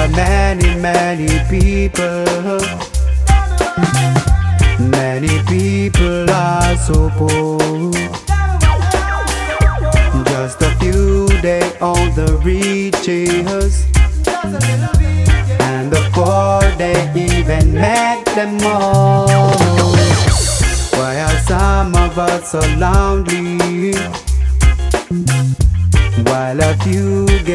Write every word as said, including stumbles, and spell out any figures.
are many, many people. Many people are so poor. Just a few they own the riches, and the poor they even make them more. Why are some of us so lonely, while a few get